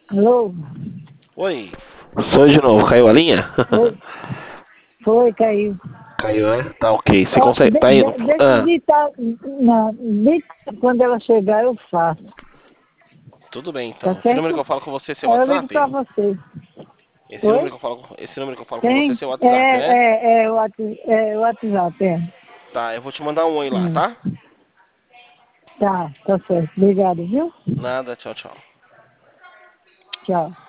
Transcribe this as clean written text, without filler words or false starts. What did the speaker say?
Alô? Oi, sou eu de novo, caiu a linha? Foi, caiu. Caiu, é? Tá ok, você Ó, consegue, tá indo? deixa eu digitar. Não, quando ela chegar eu faço. Tudo bem Tá então. Esse número que certo? eu falo com você é seu Aí eu ligo pra WhatsApp? você. Esse número Oi? que eu falo, esse número que eu falo com você é Tem? seu WhatsApp, né? O WhatsApp, é. Tá, eu vou te mandar um oi lá, tá? Tá certo. Obrigado, viu? Nada, tchau, tchau. Tchau.